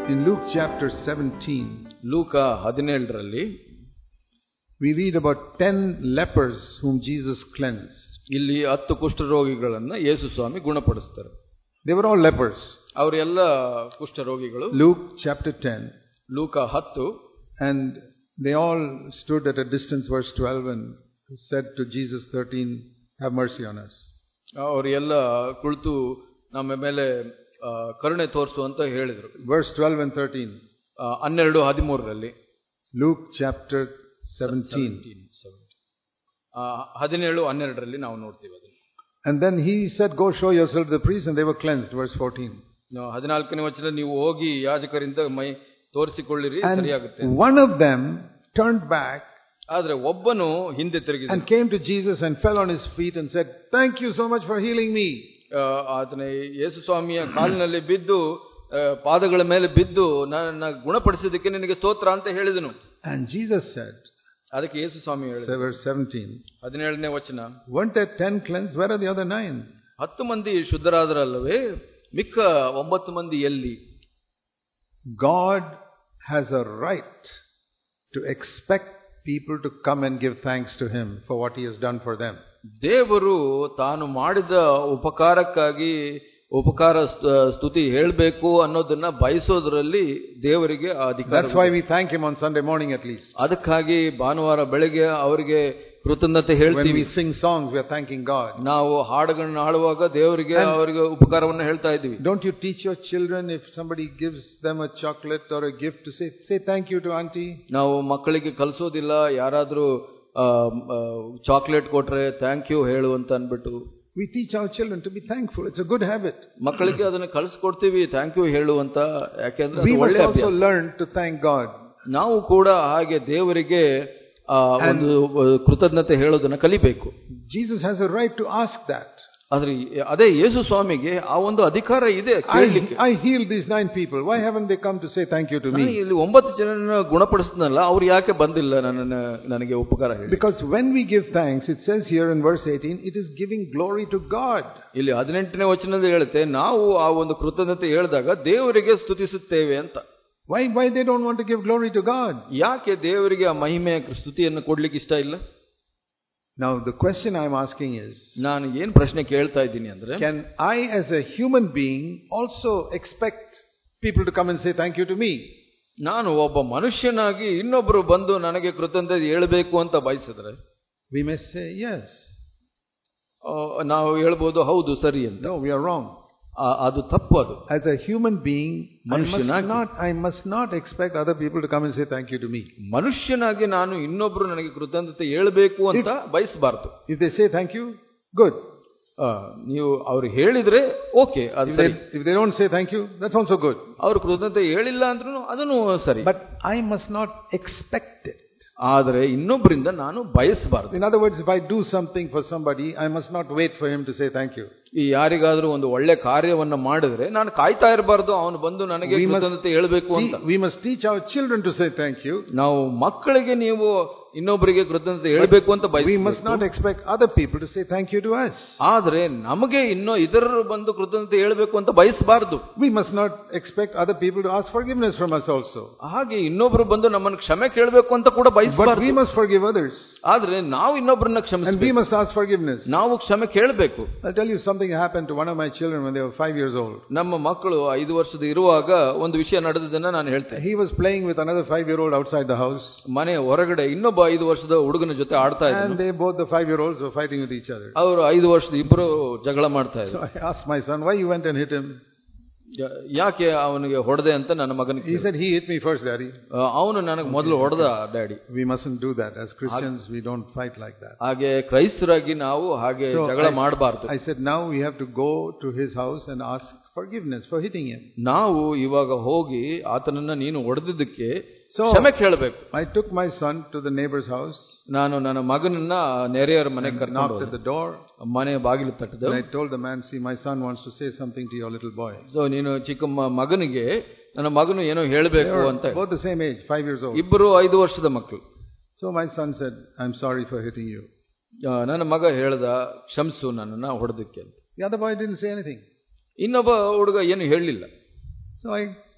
In Luke chapter 17, ಲೂಕ 17ರಲ್ಲಿ we read about 10 lepers whom Jesus cleansed. ಇಲ್ಲಿ 10 ಕುಷ್ಠರೋಗಿಗಳನ್ನ ಯೇಸು ಸ್ವಾಮಿ ಗುಣಪಡಿಸ್ತಾರೆ. They were all lepers. ಅವರೆಲ್ಲ ಕುಷ್ಠರೋಗಿಗಳು. Luke chapter 10. ಲೂಕ 10. And they all stood at a distance, verse 12, and said to Jesus 13, have mercy on us. ಅವರೆಲ್ಲ ಕುಳಿತು ನಮ್ಮ ಮೇಲೆ ಕರುಣೆ ತೋರಿಸು ಅಂತ ಹೇಳಿದರು. Verse 12 and 13. 12-13ರಲ್ಲಿ. Luke chapter 17. 17-12ರಲ್ಲಿ ನಾವು ನೋಡ್ತೀವಿ ಅದನ್ನು. And then he said, go show yourself to the priest, and they were cleansed. Verse 14. 14ನೇ ವಚನ, ನೀವು ಹೋಗಿ ಯಾಜಕರಿಂದ ಮೈ ತೋರಿಸಿಕೊಳ್ಳಿರಿ, ಸರಿಯಾಗುತ್ತೆ. And one of them turned back, ಆದ್ರೆ ಒಬ್ಬನು ಹಿಂದೆ ತಿರುಗಿದ, and came to Jesus and fell on his feet and said, thank you so much for healing me. ಆತನ ಯೇಸು ಸ್ವಾಮಿಯ ಕಾಲಿನಲ್ಲಿ ಬಿದ್ದು, ಪಾದಗಳ ಮೇಲೆ ಬಿದ್ದು, ನನ್ನ ಗುಣಪಡಿಸಿದ್ದಕ್ಕೆ ನಿನಗೆ ಸ್ತೋತ್ರ ಅಂತ ಹೇಳಿದನು. And Jesus said, ಅದಕ್ಕೆ ಯೇಸು ಸ್ವಾಮಿ ಹೇಳಿದ, verse 17, 17ನೇ ವಚನ, weren't there 10 cleansed? Where are the other 9? 10 ಮಂದಿ ಶುದ್ಧರಾದರಲ್ಲವೇ, ಮಿಕ್ಕ 9 ಮಂದಿ ಎಲ್ಲಿ? God has a right to expect people to come and give thanks to him for what he has done for them. ದೇವರು ತಾನು ಮಾಡಿದ ಉಪಕಾರಕ್ಕಾಗಿ ಉಪಕಾರ ಸ್ತುತಿ ಹೇಳಬೇಕು ಅನ್ನೋದನ್ನ ಬಯಸೋದ್ರಲ್ಲಿ ದೇವರಿಗೆ ಅಧಿಕಾರ. That's why we thank him on Sunday morning at least. ಅದಕ್ಕಾಗಿ ಭಾನುವಾರ ಬೆಳಗ್ಗೆ ಅವರಿಗೆ ಕೃತಜ್ಞತೆ ಹೇಳ್ತೀವಿ. When we sing songs, we are thanking God. ನಾವು ಹಾಡುಗಳನ್ನು ಹಾಡುವಾಗ ದೇವರಿಗೆ ಅವರಿಗೆ ಉಪಕಾರವನ್ನು ಹೇಳ್ತಾ ಇದ್ದೀವಿ. Don't you teach your children, if somebody gives them a chocolate or a gift, to say thank you to auntie? ನಾವು ಮಕ್ಕಳಿಗೆ ಕಲಿಸೋದಿಲ್ಲ, ಯಾರಾದ್ರೂ ಚಾಕ್ಲೇಟ್ ಕೊಟ್ರೆ ಥ್ಯಾಂಕ್ ಯು ಹೇಳು ಅಂತ ಅನ್ಬಿಟ್ಟು. We teach our children to be thankful. It's a good habit. ಮಕ್ಕಳಿಗೆ ಅದನ್ನ ಕಲಿಸ್ಕೊಡ್ತೀವಿ, thank you ಹೇಳು ಅಂತ. ಯಾಕೆಂದ್ರೆ we must also learn to thank God. ನಾವು ಕೂಡ ಹಾಗೆ ದೇವರಿಗೆ ಒಂದು ಕೃತಜ್ಞತೆ ಹೇಳೋದನ್ನ ಕಲಿಬೇಕು. Jesus has a right to ask that. ಆದ್ರೆ ಅದೇ ಯೇಸು ಸ್ವಾಮಿಗೆ ಆ ಒಂದು ಅಧಿಕಾರ ಇದೆ. I healed these 9 people. Why haven't they come to say thank you to me? ಇಲ್ಲಿ 9 ಜನರನ್ನ ಗುಣಪಡಿಸಿದ್ನಲ್ಲ, ಅವ್ರು ಯಾಕೆ ಬಂದಿಲ್ಲ ನನಗೆ ಉಪಕಾರ ಹೇಳಿ? Because when we give thanks, it says here in verse 18, it is giving glory to God. ಇಲ್ಲಿ 18ನೇ ವಚನದಲ್ಲಿ ಹೇಳುತ್ತೆ, ನಾವು ಆ ಒಂದು ಕೃತಜ್ಞತೆ ಹೇಳಿದಾಗ ದೇವರಿಗೆ ಸ್ತುತಿಸುತ್ತೇವೆ ಅಂತ. Why they don't want to give glory to God? ಯಾಕೆ ದೇವರಿಗೆ ಆ ಮಹಿಮೆಯ ಸ್ತುತಿಯನ್ನು ಕೊಡ್ಲಿಕ್ಕೆ ಇಷ್ಟ ಇಲ್ಲ? Now the question I'm asking is, ನಾನು ಏನು ಪ್ರಶ್ನೆ ಕೇಳ್ತಾ ಇದ್ದೀನಿ ಅಂದ್ರೆ, can I as a human being also expect people to come and say thank you to me? ನಾನು ಒಬ್ಬ ಮನುಷ್ಯನಾಗಿ ಇನ್ನೊಬ್ಬರು ಬಂದು ನನಗೆ ಕೃತಜ್ಞತೆ ಹೇಳಬೇಕು ಅಂತ ಬಯಸಿದ್ರೆ, we may say yes. ನಾವು ಹೇಳ್ಬೋದು ಹೌದು ಸರಿ ಅಂತ. No, we are wrong. ಅದು ತಪ್ಪು. ಅದು as a human being, I must not expect other people to come and say thank you to me. ಮನುಷ್ಯನಾಗಿ ನಾನು ಇನ್ನೊಬ್ರು ನನಗೆ ಕೃತಜ್ಞತೆ ಹೇಳಬೇಕು ಅಂತ ಬಯಸಬಾರದು. If they say thank you, good. ನೀವು ಅವ್ರು ಹೇಳಿದ್ರೆ ಓಕೆ, ಅದು ಸರಿ. If they don't say thank you, that's also good. ಅವ್ರು ಕೃತಜ್ಞತೆ ಹೇಳಿಲ್ಲ ಅಂದ್ರೂ ಅದನ್ನು ಸರಿ. But I must not expect it. ಆದರೆ ಇನ್ನೊಬ್ಬರಿಂದ ನಾನು ಬಯಸಬಾರದು. In other words, if I do something for somebody, I must not wait for him to say thank you. ಈ ಯಾರಿಗಾದ್ರೂ ಒಂದು ಒಳ್ಳೆ ಕಾರ್ಯವನ್ನ ಮಾಡಿದ್ರೆ ನಾನು ಕಾಯ್ತಾ ಇರಬಾರ್ದು ಅವನು ಬಂದು ನನಗೆ ಕೃತಜ್ಞತೆ ಹೇಳಬೇಕು ಅಂತ. We must teach our children to say thank you. ನಾವು ಮಕ್ಕಳಿಗೆ ನೀವು ಇನ್ನೊಬ್ಬರಿಗೆ ಕೃತಜ್ಞತೆ ಹೇಳಬೇಕು ಅಂತ ಬಯಸಬೇಕು. We must not expect other people to say thank you to us. ಆದ್ರೆ ನಮಗೆ ಇತರರು ಬಂದು ಕೃತಜ್ಞತೆ ಹೇಳಬೇಕು ಅಂತ ಬಯಸಬಾರದು. We must not expect other people to ask forgiveness from us also. ಹಾಗೆ ಇನ್ನೊಬ್ರು ಬಂದು ನಮ್ಮನ್ನು ಕ್ಷಮೆ ಕೇಳಬೇಕು ಅಂತ ಕೂಡ ಬಯಸಬಾರದು. But we must forgive others. ಆದ್ರೆ ನಾವು ಇನ್ನೊಬ್ಬರನ್ನ ಕ್ಷಮಿಸಬೇಕು. And we must ask forgiveness. ನಾವು ಕ್ಷಮೆ ಕೇಳಬೇಕು. I'll tell you something happened to one of my children when they were 5 years old. ನಮ್ಮ ಮಕ್ಕಳು 5 ವರ್ಷದ ಇರುವಾಗ ಒಂದು ವಿಷಯ ನಡೆದದನ್ನ ನಾನು ಹೇಳ್ತೇನೆ. He was playing with another 5-year-old outside the house. ಮನೆ ಹೊರಗಡೆ ಇನ್ನೊಬ್ಬ 5 ವರ್ಷದ ಹುಡುಗನ ಜೊತೆ ಆಡ್ತಾ ಇದ್ದರು. And they both the 5-year-olds were fighting with each other. ಅವರು 5 ವರ್ಷದ ಇಬ್ಬರು ಜಗಳ ಮಾಡ್ತಾ ಇದ್ರು. So I asked my son, why you went and hit him? ಯಾಕೆ ಅವನಿಗೆ ಹೊಡೆದೆ ಅಂತ ನನ್ನ ಮಗನಿಗೆ. He said, he hit me first, daddy. ಅವನು ನನಗೆ ಮೊದಲು ಹೊಡೆದ daddy. We mustn't do that. As Christians, we don't fight like that. ಹಾಗೆ ಕ್ರೈಸ್ತರಾಗಿ ನಾವು ಹಾಗೆ ಜಗಳ ಮಾಡಬಾರದು. I said, now we have to go to his house and ask forgiveness for hitting him. ನಾವು ಇವಾಗ ಹೋಗಿ ಆತನನ್ನ ನೀನು ಹೊಡೆದಿದ್ದಕ್ಕೆ ಕ್ಷಮೆ ಕೇಳಬೇಕು. I took my son to the neighbor's house. ನಾನು ನನ್ನ ಮಗನನ್ನ ನೆರೆಯವರ ಮನೆಗೆ ಕರ್ಕೊಂಡು knocked at the door. ಮನೆ ಬಾಗಿಲು ತಟ್ಟಿದೆ. I told the man, see, my son wants to say something to your little boy. So ನೀನು ಚಿಕ್ಕ ಮಗನಿಗೆ ನನ್ನ ಮಗನು ಏನೋ ಹೇಳಬೇಕು ಅಂತ. Both the same age, 5 years old. ಇಬ್ಬರು 5 ವರ್ಷದ ಮಕ್ಕಳು. So my son said, I'm sorry for hitting you. ನನ್ನ ಮಗ ಹೇಳ್ದ, ಕ್ಷಮಿಸು ನನ್ನನ್ನ ಹೊಡೆದಕ್ಕೆ ಅಂತ. The other boy didn't say anything. ಇನ್ನೊಬ್ಬ ಹುಡುಗ ಏನು ಹೇಳಲಿಲ್ಲ. So I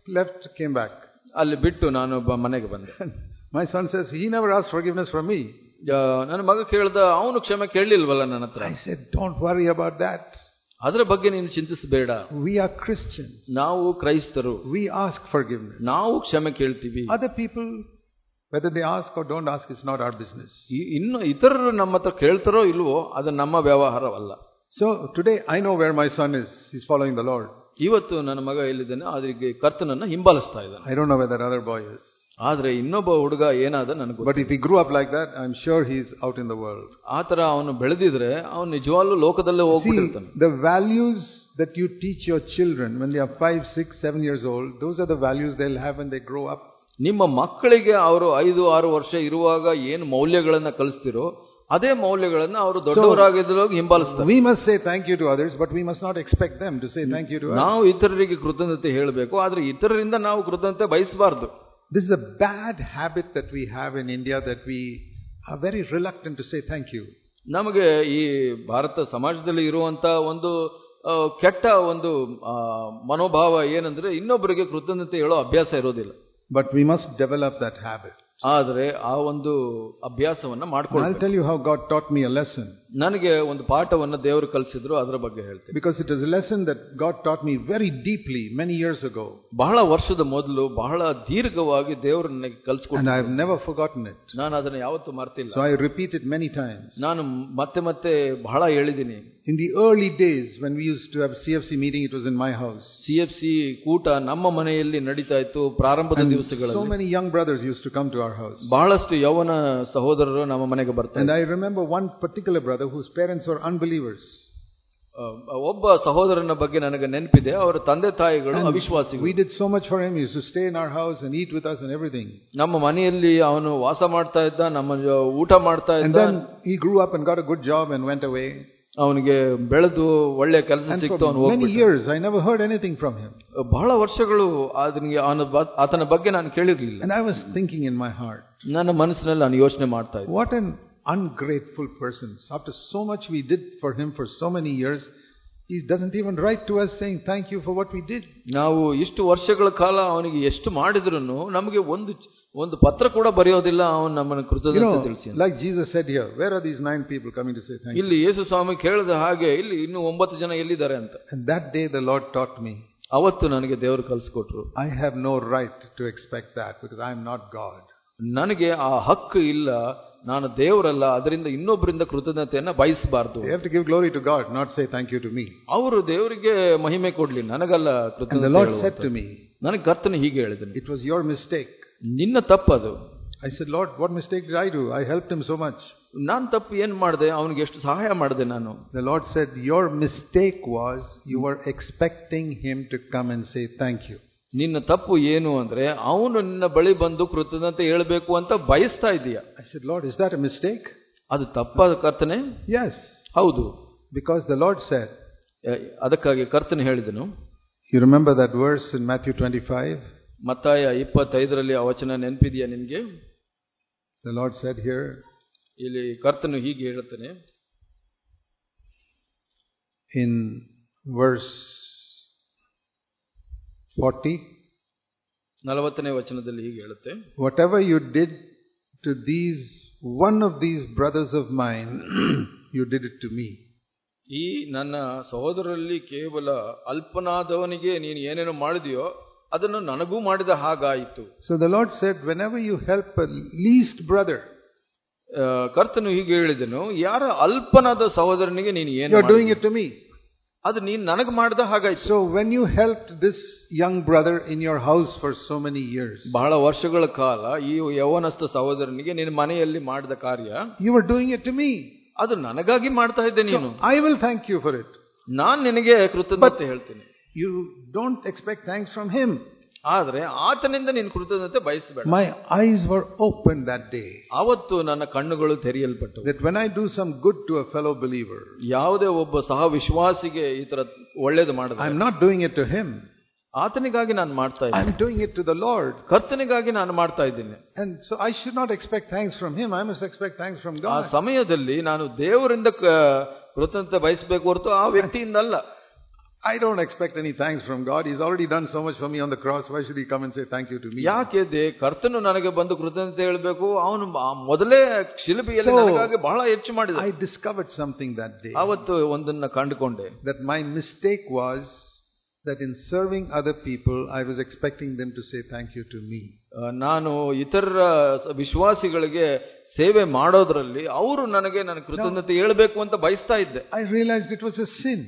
left, came back. ಅಲ್ಲಿ ಬಿಟ್ಟು ನಾನು ಮನೆಗೆ ಬಂದೆ. My son says, he never asked forgiveness from me. ನನ್ನ ಮಗ ಕೇಳ್ದ, ಅವನು ಕ್ಷಮೆ ಕೇಳಲಿಲ್ವಲ್ಲ ನನ್ನ ಹತ್ರ. I said, don't worry about that. ಅದರ ಬಗ್ಗೆ ನೀನು ಚಿಂತಿಸಬೇಡ. We are Christians. ನಾವು ಕ್ರೈಸ್ತರು. We ask forgiveness. ನಾವು ಕ್ಷಮೆ ಕೇಳ್ತೀವಿ. Other people, whether they ask or don't ask, it's not our business. ಇನ್ನು ಇತರರು ನಮ್ಮ ಹತ್ರ ಕೇಳ್ತಾರೋ ಇಲ್ವೋ ಅದು ನಮ್ಮ ವ್ಯವಹಾರವಲ್ಲ. So today I know where my son is. He's following the Lord. ಇವತ್ತು ನನ್ನ ಮಗ ಎಲ್ಲಿದ್ದಾನೆ, ಅದಕ್ಕೆ ಕರ್ತನನ್ನ ಹಿಂಬಾಲಿಸ್ತಾ ಇದ್ದಾನೆ. I don't know where that other boy is. ಆದ್ರೆ ಇನ್ನೊಬ್ಬ ಹುಡುಗ ಏನಾದ ನನಗೆ. But if he grew up like that, I'm sure he's out in the world. ಆತರ ಅವನು ಬೆಳೆದಿದ್ರೆ ಅವನು ನಿಜವಾಗ್ಲೂ ಲೋಕದಲ್ಲೇ ಹೋಗ್ಬಿಟ್ಟಿರ್ತಾನೆ. The values that you teach your children when they are 5, 6, 7 years old, those are the values they'll have when they grow up. ನಿಮ್ಮ ಮಕ್ಕಳಿಗೆ ಅವರು 5, 6 ವರ್ಷ ಇರುವಾಗ ಏನು ಮೌಲ್ಯಗಳನ್ನ ಕಲಿಸ್ತಿರೋ ಅದೇ ಮೌಲ್ಯಗಳನ್ನ ಅವರು ದೊಡ್ಡವರಾಗಿದ್ದಾಗ ಹಿಂಬಾಲಿಸ್ತಾರೆ. We must say thank you to others, but we must not expect them to say thank you to us. ನಾವು ಇತರರಿಗೆ ಕೃತಜ್ಞತೆ ಹೇಳಬೇಕು, ಆದ್ರೆ ಇತರರಿಂದ ನಾವು ಕೃತಜ್ಞತೆ ಬಯಸಬಾರದು. This is a bad habit that we have in India, that we are very reluctant to say thank you. ನಮಗೆ ಈ ಭಾರತ ಸಮಾಜದಲ್ಲಿ ಇರುವಂತ ಒಂದು ಕೆಟ್ಟ ಒಂದು ಮನೋಭಾವ ಏನಂದ್ರೆ ಇನ್ನೊಬ್ಬರಿಗೆ ಕೃತಜ್ಞತೆ ಹೇಳೋ ಅಭ್ಯಾಸ ಇರೋದಿಲ್ಲ. But we must develop that habit. ಆದರೆ ಆ ಒಂದು ಅಭ್ಯಾಸವನ್ನ ಮಾಡ್ಕೊಳ್ಳಿ. I'll tell you how God taught me a lesson. ನನಗೆ ಒಂದು ಪಾಠವನ್ನ ದೇವರು ಕಲಿಸಿದ್ರು, ಅದರ ಬಗ್ಗೆ ಹೇಳ್ತೀನಿ. Because it is a lesson that God taught me very deeply many years ago. ಬಹಳ ವರ್ಷದ ಮೊದಲು ಬಹಳ ದೀರ್ಘವಾಗಿ ದೇವರು ನನಗೆ ಕಲಿಸಿಕೊಟ್ರು. And I have never forgotten it. ನಾನು ಅದನ್ನ ಯಾವತ್ತೂ ಮರ್ತಿಲ್ಲ. So I repeat it many times. ನಾನು ಮತ್ತೆ ಮತ್ತೆ ಬಹಳ ಹೇಳಿದ್ದೀನಿ. In the early days when we used to have CFC meeting, it was in my house. CFC ಕೂಟ ನಮ್ಮ ಮನೆಯಲ್ಲಿ ನಡೀತಾ ಇತ್ತು ಪ್ರಾರಂಭದ ದಿವಸಗಳಲ್ಲಿ. So many young brothers used to come to our house. ಬಹಳಷ್ಟು ಯೌವನ ಸಹೋದರರು ನಮ್ಮ ಮನೆಗೆ ಬರ್ತಾರೆ. And I remember one particular brother whose parents were unbelievers. ಒಬ್ಬ ಸಹೋದರನ ಬಗ್ಗೆ ನನಗೆ ನೆನಪಿದೆ, ಅವರ ತಂದೆ ತಾಯಿಗಳು ಅವಿಶ್ವಾಸಿಗಳು. We did so much for him. He used to stay in our house and eat with us and everything. ನಮ್ಮ ಮನೆಯಲ್ಲಿ ಅವನು ವಾಸ ಮಾಡ್ತಾ ಇದ್ದ, ನಮ್ಮ ಊಟ ಮಾಡ್ತಾ ಇದ್ದ. And then he grew up and got a good job and went away. ಅವನಿಗೆ ಬೆಳೆದು ಒಳ್ಳೆ ಕೆಲಸ ಸಿಕ್ತು, ಅವನು ಹೋಗ್ಬಿಟ್ಟ. Many years I never heard anything from him. ಬಹಳ ವರ್ಷಗಳು ಆತನ ಬಗ್ಗೆ ನಾನು ಕೇಳಿರಲಿಲ್ಲ. And I was thinking in my heart, ನನ್ನ ಮನಸ್ಸಿನಲ್ಲಿ ನಾನು ಯೋಚನೆ ಮಾಡ್ತಾ ಇದ್ದೆ, what an ungrateful person. After so much we did for him for so many years, he doesn't even write to us saying thank you for what we did. ನಾವು ಇಷ್ಟು ವರ್ಷಗಳ ಕಾಲ ಅವನಿಗೆ ಎಷ್ಟು ಮಾಡಿದ್ರು ನಮಗೆ ಒಂದು ಪತ್ರ ಕೂಡ ಬರೆಯೋದಿಲ್ಲ, ಅವನು ನಮ್ಮನ್ನು ಕೃತಜ್ಞತೆ ತಿಳಿಸಿ. Like Jesus said here, where are these 9 people coming to say thank you? ಇಲ್ಲಿ ಯೇಸು ಸ್ವಾಮಿ ಕೇಳಿದ ಹಾಗೆ ಇಲ್ಲಿ ಇನ್ನು 9 ಜನ ಎಲ್ಲಿದ್ದಾರೆ ಅಂತ. And that day the Lord taught me. ಅವತ್ತು ನನಗೆ ದೇವರು ಕಲಿಸಿಕೊಟ್ರು. I have no right to expect that because I am not God. ನನಗೆ ಆ ಹಕ್ಕು ಇಲ್ಲ, ನಾನು ದೇವರಲ್ಲ, ಅದರಿಂದ ಇನ್ನೊಬ್ಬರಿಂದ ಕೃತಜ್ಞತೆಯನ್ನ ಬಯಸಬಾರದು. They have to give glory to God, not say thank you to me. ಅವರು ದೇವರಿಗೆ ಮಹಿಮೆ ಕೊಡ್ಲಿ, ನನಗಲ್ಲ ಕೃತಜ್ಞತೆ. And the Lord said to me, ನನಗೆ ಕರ್ತನು ಹೀಗೆ ಹೇಳಿದನು, it was your mistake. ನಿನ್ನ ತಪ್ಪದು. I said, Lord, what mistake did I do? I helped him so much. ನಾನು ತಪ್ಪು ಏನ್ ಮಾಡಿದೆ, ಅವನಿಗೆ ಎಷ್ಟು ಸಹಾಯ ಮಾಡಿದೆ ನಾನು. The Lord said, your mistake was you were expecting him to come and say thank you. ನಿನ್ನ ತಪ್ಪು ಏನು ಅಂದ್ರೆ ಅವನು ನಿನ್ನ ಬಳಿ ಬಂದು ಕೃತಜ್ಞತೆ ಹೇಳಬೇಕು ಅಂತ ಬಯಸ್ತಾ ಇದೀಯ. I said, Lord, is that a mistake? ಅದು ತಪ್ಪಾದ ಕರ್ತನೆ? Yes. ಹೌದು. Because the Lord said, ಅದಕ್ಕಾಗಿ ಕರ್ತನೆ ಹೇಳಿದನು. You remember that verse in Matthew 25? ಮತ್ತಾಯ 25ರಲ್ಲಿ ಆ ವಚನ ನೆನಪಿದೆಯಾ ನಿಮಗೆ? The Lord said here, ಇಲ್ಲಿ ಕರ್ತನು ಹೀಗೆ ಹೇಳುತ್ತಾನೆ in verse 40ನೇ ವಚನದಲ್ಲಿ ಹೀಗೆ ಹೇಳುತ್ತೆ, whatever you did to one of these brothers of mine, you did it to me. ಈ ನನ್ನ ಸಹೋದರರಲ್ಲಿ ಕೇವಲ ಅಲ್ಪನಾದವನಿಗೆ ನೀನು ಏನೇನು ಮಾಡಿದೆಯೋ ಅದನ್ನು ನನಗೂ ಮಾಡಿದ ಹಾಗಾಯಿತು. So the Lord said, whenever you help a least brother, ಕರ್ತನು ಹೀಗೆ ಹೇಳಿದನು, ಯಾರ ಅಲ್ಪನಾದ ಸಹೋದರನಿಗೆ ನೀನು ಏನು you are doing it to me. ಅದು ನೀನು ನನಗೆ ಮಾಡಿದ ಹಾಗಾಯಿತು. So when you helped this young brother in your house for so many years, ಬಹಳ ವರ್ಷಗಳ ಕಾಲ ಈ ಯೌವನಸ್ಥ ಸಹೋದರನಿಗೆ ನಿನ್ನ ಮನೆಯಲ್ಲಿ ಮಾಡಿದ ಕಾರ್ಯ, you were doing it to me. ಅದು ನನಗಾಗಿ ಮಾಡ್ತಾ ಇದ್ದೆ ನೀನು. I will thank you for it. ನಾನು ನಿನಗೆ ಕೃತಜ್ಞತೆ ಹೇಳ್ತೀನಿ. You don't expect thanks from him. ಆದ್ರೆ ಆತನಿಂದ ನೀನು ಕೃತಜ್ಞತೆ ಬಯಸಬೇಡ. My eyes were opened that day. ಅವತ್ತು ನನ್ನ ಕಣ್ಣುಗಳು ತೆರೆಯಲ್ಪಟ್ಟವು. That when I do some good to a fellow believer, ಯಾವುದೇ ಒಬ್ಬ ಸಹ ವಿಶ್ವಾಸಿಗೆ ಈ ತರ ಒಳ್ಳೇದು ಮಾಡಿದ್ರೆ, I'm not doing it to him. ಆತನಿಗಾಗಿ ನಾನು ಮಾಡ್ತಾ ಇದ್ದೀನಿ. I'm doing it to the Lord. ಕರ್ತನಿಗಾಗಿ ನಾನು ಮಾಡ್ತಾ ಇದ್ದೀನಿ. And so I should not expect thanks from him. I must expect thanks from God. ಆ ಸಮಯದಲ್ಲಿ ನಾನು ದೇವರಿಂದ ಕೃತಜ್ಞತೆ ಬಯಸಬೇಕು ಹೊರತು ಆ ವ್ಯಕ್ತಿಯಿಂದ ಅಲ್ಲ. I don't expect any thanks from God. He's already done so much for me on the cross. Why should he come and say thank you to me? ಯಾಕೆ ಕರ್ತನು ನನಗೆ ಬಂದು ಕೃತಜ್ಞತೆ ಹೇಳಬೇಕು? ಅವನು ಮೊದಲೇ ಶಿಲುಬೆಯಲ್ಲಿ ನನಗಾಗಿ ಬಹಳ ಹೆಚ್ಚು ಮಾಡಿದ. I discovered something that day. ಅವತ್ತು ಒಂದನ್ನ ಕಂಡುಕೊಂಡೆ. That my mistake was that in serving other people, I was expecting them to say thank you to me. ನಾನು ಇತರ ವಿಶ್ವಾಸಿಗಳಿಗೆ ಸೇವೆ ಮಾಡೋದ್ರಲ್ಲಿ ಅವರು ನನ್ನ ಕೃತಜ್ಞತೆ ಹೇಳಬೇಕು ಅಂತ ಬಯಸ್ತಾ ಇದ್ದೆ. I realized it was a sin.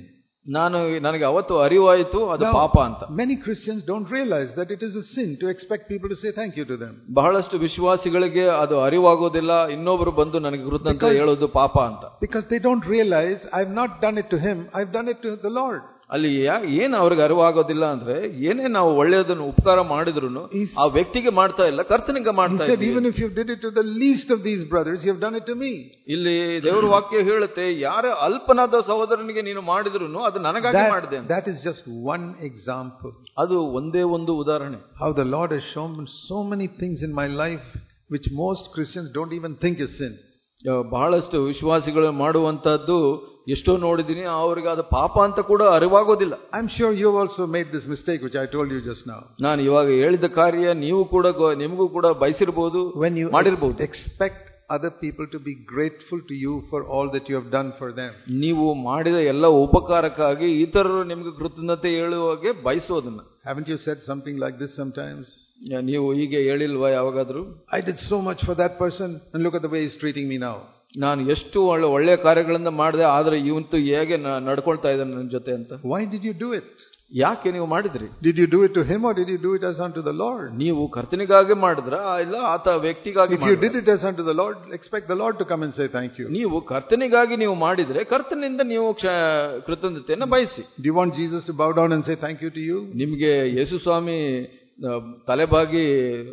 ನನಗೆ ಅವತ್ತು ಅರಿವಾಯಿತು ಅದು ಪಾಪ ಅಂತ. Many Christians don't realize that it is a sin to expect people to say thank you to them. ಬಹಳಷ್ಟು ವಿಶ್ವಾಸಿಗಳಿಗೆ ಅದು ಅರಿವಾಗೋದಿಲ್ಲ, ಇನ್ನೊಬ್ಬರು ಬಂದು ನನಗೆ ಕೃತಜ್ಞತೆ ಹೇಳೋದು ಪಾಪ ಅಂತ. Because they don't realize I've not done it to him, I've done it to the Lord. ಅಲ್ಲಿ ಏನು ಅವ್ರಿಗೆ ಅರಿವಾಗೋದಿಲ್ಲ ಅಂದ್ರೆ ಏನೇ ನಾವು ಒಳ್ಳೆಯದನ್ನು ಉಪಕಾರ ಮಾಡಿದ್ರು ಆ ವ್ಯಕ್ತಿಗೆ ಮಾಡ್ತಾ ಇಲ್ಲ, ಕರ್ತನಿಗೆ ಮಾಡ್ತಾ ಇದ್ದೀವಿ. Even if you did it to the least of these brothers, you have done it to me. ಇಲ್ಲಿ ದೇವರ ವಾಕ್ಯ ಹೇಳುತ್ತೆ, ಯಾರ ಅಲ್ಪನಾದ ಸಹೋದರನಿಗೆ ನೀನು ಮಾಡಿದ್ರು ಅದು ನನಗಾಗಿ ಮಾಡಿದೆ. That is just one example. ಅದು ಒಂದೇ ಒಂದು ಉದಾಹರಣೆ. How the Lord has shown so many things in my life which most Christians don't even think is sin. ಬಹಳಷ್ಟು ವಿಶ್ವಾಸಿಗಳು ಮಾಡುವಂತದ್ದು ಎಷ್ಟೋ ನೋಡಿದೀನಿ, ಅವರಿಗೆ ಅದು ಪಾಪ ಅಂತ ಕೂಡ ಅರಿವಾಗೋದಿಲ್ಲ. I'm sure you also made this mistake which I told you just now. ನಾನು ಇವಾಗ ಹೇಳಿದ ಕಾರ್ಯ ನೀವು ಕೂಡ ನಿಮಗೂ ಕೂಡ ಬಯಸಿರಬಹುದು, ಮಾಡಿರಬಹುದು. Expect other people to be grateful to you for all that you have done for them. ನೀವು ಮಾಡಿದ ಎಲ್ಲ ಉಪಕಾರಕ್ಕಾಗಿ ಇತರರು ನಿಮಗೆ ಕೃತಜ್ಞತೆ ಹೇಳುವಾಗೆ ಬಯಸೋದನ್ನ. Haven't you said something like this sometimes? ನೀವು ಹೀಗೆ ಹೇಳಿಲ್ವಾ ಯಾವಾಗಾದ್ರೂ? I did so much for that person and look at the way he's treating me now. ನಾನು ಎಷ್ಟು ಒಳ್ಳೆಯ ಕಾರ್ಯಗಳನ್ನ ಮಾಡಿದೆ, ಆದ್ರೆ ಇವಂತೂ ಹೇಗೆ ನಡ್ಕೊಳ್ತಾ ಇದ್ದಾನೆ ನನ್ನ ಜೊತೆ ಅಂತ. Why did you do it? ಯಾಕೆ ನೀವು ಮಾಡಿದ್ರಿ? Did you do it to him or did you do it as unto the Lord? ನೀವು ಕರ್ತನಿಗಾಗಿ ಮಾಡಿದ್ರ ಇಲ್ಲ ಆತ ವ್ಯಕ್ತಿಗಾಗಿ? If you did it as unto the Lord, expect the Lord to come and say thank you. ನೀವು ಕರ್ತನಿಗಾಗಿ ನೀವು ಮಾಡಿದ್ರೆ ಕರ್ತನಿಂದ ನೀವು ಕೃತಜ್ಞತೆಯನ್ನು ಬಯಸಿ. Do you want Jesus to bow down and say thank you to you? ನಿಮಗೆ ಯೇಸು ಸ್ವಾಮಿ ತಲೆಬಾಗಿ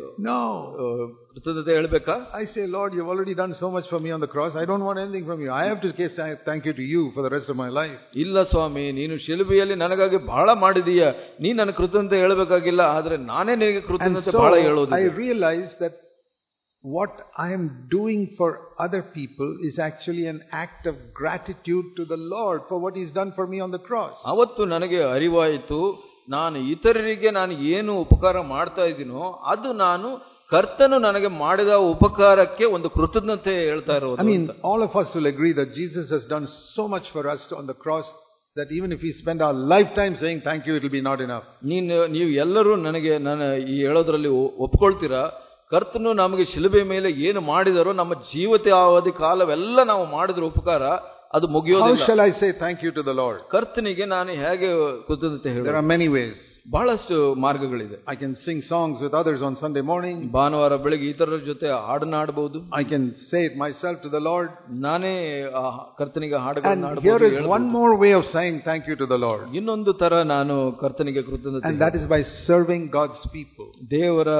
ಕೃತಜ್ಞತೆ ಹೇಳಬೇಕಾ? I say, Lord, you've already done so much for me on the cross. I don't want anything from you. I have to say thank you to you for the rest of my life. ಇಲ್ಲ ಸ್ವಾಮಿ, ನೀನು ಶಿಲುಬೆಯಲ್ಲಿ ನನಗಾಗಿ ಬಹಳ ಮಾಡಿದೀಯ, ನೀ ನನ್ನ ಕೃತಜ್ಞತೆ ಹೇಳಬೇಕಾಗಿಲ್ಲ, ಆದ್ರೆ ನಾನೇ ನಿನಗೆ ಕೃತಜ್ಞತೆ ಬಹಳ ಹೇಳೋದು. I realize that what I am doing for other people is actually an act of gratitude to the Lord for what he's done for me on the cross. ಅವತ್ತು ನನಗೆ ಅರಿವಾಯಿತು, ನಾನು ಇತರರಿಗೆ ನಾನು ಏನು ಉಪಕಾರ ಮಾಡ್ತಾ ಇದ್ದೀನೋ ಅದು ನಾನು ಕರ್ತನು ನನಗೆ ಮಾಡಿದ ಉಪಕಾರಕ್ಕೆ ಒಂದು ಕೃತಜ್ಞತೆ ಹೇಳ್ತಾ ಇರೋದು. I mean, all of us will agree that Jesus has done so much for us on the cross that even if we spend our lifetime saying thank you, it will be not enough. ನೀವು ಎಲ್ಲರೂ ನಾನು ಈ ಹೇಳೋದ್ರಲ್ಲಿ ಒಪ್ಕೊಳ್ತೀರಾ, ಕರ್ತನು ನಮಗೆ ಶಿಲುಬೆ ಮೇಲೆ ಏನು ಮಾಡಿದರೋ ನಮ್ಮ ಜೀವಿತಾವಧಿ ಕಾಲವೆಲ್ಲ ನಾವು ಮಾಡಿದ್ರ ಉಪಕಾರ ಅದು ಮುಗಿಯೋದಿಲ್ಲ. How shall I say thank you to the Lord? ಕರ್ತನಿಗೆ ನಾನು ಹೇಗೆ ಕೃತಜ್ಞತೆ ಹೇಳೋದು? There are many ways. ಬಹಳಷ್ಟು ಮಾರ್ಗಗಳಿದೆ. I can sing songs with others on Sunday morning. ಭಾನುವಾರ ಬೆಳಗ್ಗೆ ಇತರರ ಜೊತೆ ಹಾಡನ್ನ ಹಾಡಬಹುದು. I can say it myself to the Lord. ನಾನೇ ಕರ್ತನಿಗೆ ಹಾಡುಗಳನ್ನು ಹಾಡಬಹುದು. Here is one more way of saying thank you to the Lord. ಇನ್ನೊಂದು ತರ ನಾನು ಕರ್ತನಿಗೆ ಕೃತಜ್ಞತೆ, and that is by serving God's people. ದೇವರ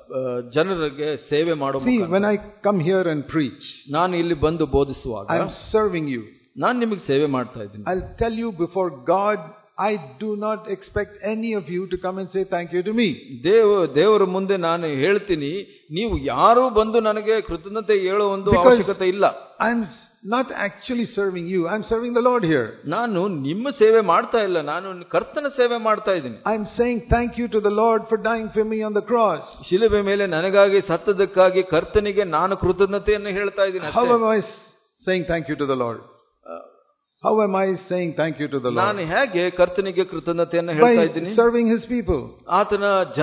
ಜನರಿಗೆ ಸೇವೆ ಮಾಡುವ See, when I come here and preach, ನಾನು ಇಲ್ಲಿ ಬಂದು ಬೋಧಿಸುವಾಗ I am serving you. ನಾನು ನಿಮಗೆ ಸೇವೆ ಮಾಡ್ತಾ ಇದ್ದೀನಿ. I'll tell you before God, I do not expect any of you to come and say thank you to me. ದೇವರ ಮುಂದೆ ನಾನು ಹೇಳ್ತೀನಿ, ನೀವು ಯಾರು ಬಂದು ನನಗೆ ಕೃತಜ್ಞತೆ ಹೇಳೋ ಒಂದು ಅವಶ್ಯಕತೆ ಇಲ್ಲ. I'm not actually serving you, I'm serving the Lord here. ನಾನು ನಿಮ್ಮ ಸೇವೆ ಮಾಡ್ತಾ ಇಲ್ಲ, ನಾನು ಕರ್ತನ ಸೇವೆ ಮಾಡ್ತಾ ಇದ್ದೀನಿ. I'm saying thank you to the Lord for dying for me on the cross. ಶಿಲುಬೆ ಮೇಲೆ ನನಗಾಗಿ ಸತ್ತದಕ್ಕಾಗಿ ಕರ್ತನಿಗೆ ನಾನು ಕೃತಜ್ಞತೆಯನ್ನು ಹೇಳ್ತಾ ಇದ್ದೀನಿ. How am I saying thank you to the Lord? How am I saying thank you to the Lord? ನಾನು ಹೇಗೆ ಕರ್ತನಿಗೆ ಕೃತಜ್ಞತೆಯನ್ನು ಹೇಳ್ತಾ ಇದ್ದೀನಿ? By serving his people. ಆತನ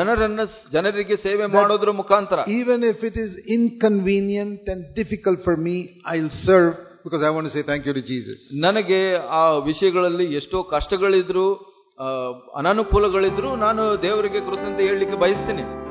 ಜನರಿಗೆ ಸೇವೆ ಮಾಡೋದ್ರ ಮುಖಾಂತರ. Even if it is inconvenient and difficult for me, I'll serve because I want to say thank you to Jesus. ನನಗೆ ಆ ವಿಷಯಗಳಲ್ಲಿ ಎಷ್ಟೋ ಕಷ್ಟಗಳಿದ್ರು, ಅನಾನುಕೂಲಗಳಿದ್ರು, ನಾನು ದೇವರಿಗೆ ಕೃತಜ್ಞತೆ ಹೇಳಲಿಕ್ಕೆ ಬಯಸ್ತೀನಿ.